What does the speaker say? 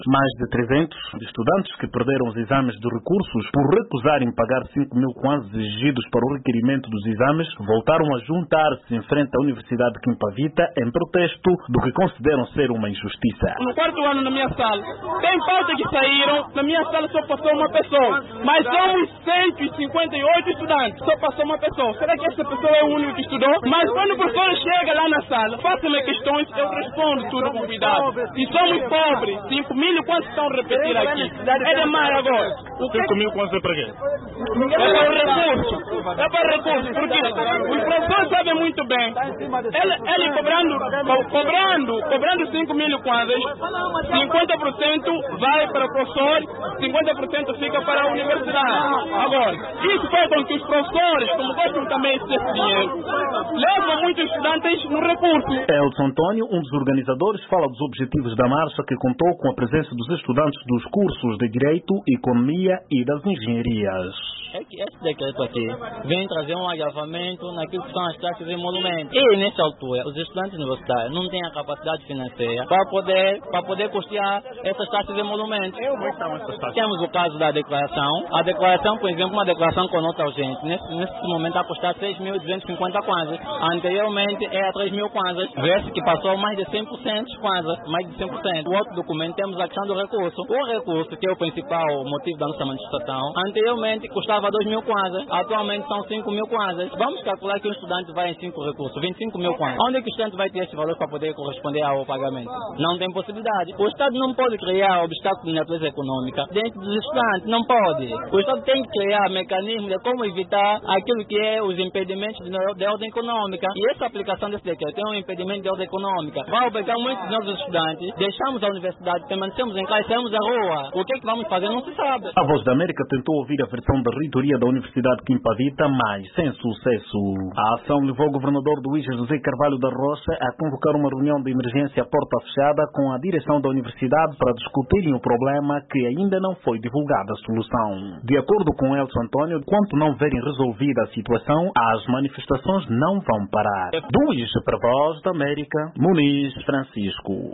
Mais de 300 estudantes que perderam os exames de recursos por recusarem pagar 5 mil kwanzas exigidos para o requerimento dos exames voltaram a juntar-se em frente à Universidade de Quimpavita em protesto do que consideram ser uma injustiça. No quarto ano na minha sala, tem pauta que saíram, na minha sala só passou uma pessoa, mas somos 158 estudantes, só passou uma pessoa. Será que essa pessoa é o único que estudou? Mas quando o professor chega lá na sala, faça-me questões, eu respondo tudo com cuidado. E somos pobres, 5 mil quantos estão a repetir aqui? É demais agora. 5 mil quantos é para quê? É para recurso. É para recurso, porque os professores sabem muito bem. Ele cobrando 5 mil kwanzas, 50% vai para o professor, 50% fica para a universidade. Agora, isso faz com que os professores, como gostam também desse dinheiro, levam muitos estudantes no recurso. Elton Antônio, um dos organizadores, fala dos objetivos da marcha que contou com a presença dos estudantes dos cursos de Direito, Economia e das Engenharias. É que esse decreto aqui vem trazer um agravamento naquilo que são as taxas de emolumentos. E, nessa altura, os estudantes universitários não têm a capacidade financeira para poder custear essas taxas de emolumentos. Temos o caso da declaração. A declaração, por exemplo, uma declaração com nota urgente, nesse momento está a custar 6.250 kwanzas. Anteriormente era 3.000 kwanzas. Vê-se que passou mais de 100% kwanzas, mais de 100%. O outro documento temos a questão do recurso. O recurso, que é o principal motivo da nossa manifestação, anteriormente custava 2.000 kwanzas, atualmente são 5.000 kwanzas. Vamos calcular que um estudante vai em 5 recursos, 25 mil kwanzas. Onde é que o estudante vai ter esse valor para poder corresponder ao pagamento? Não tem possibilidade. O Estado não pode criar obstáculos de natureza econômica dentro dos estudantes, não pode. O Estado tem que criar mecanismos de como evitar aquilo que é os impedimentos de ordem econômica. E essa aplicação desse decreto é um impedimento de ordem econômica. Vai obrigar muitos dos nossos estudantes, deixamos a universidade, permanecemos em casa, saímos à rua. O que é que vamos fazer? Não se sabe. A Voz da América tentou ouvir a versão da reitoria da Universidade de Quimpavita, mas sem sucesso. A ação levou o governador Luís José Carvalho da Rocha a convocar uma reunião de emergência à porta fechada com a direção da universidade para discutirem o problema que ainda não foi divulgada a solução. De acordo com Elton Antônio, enquanto não verem resolvida a situação, as manifestações não vão parar. Luís para a Voz da América, Muniz Francisco.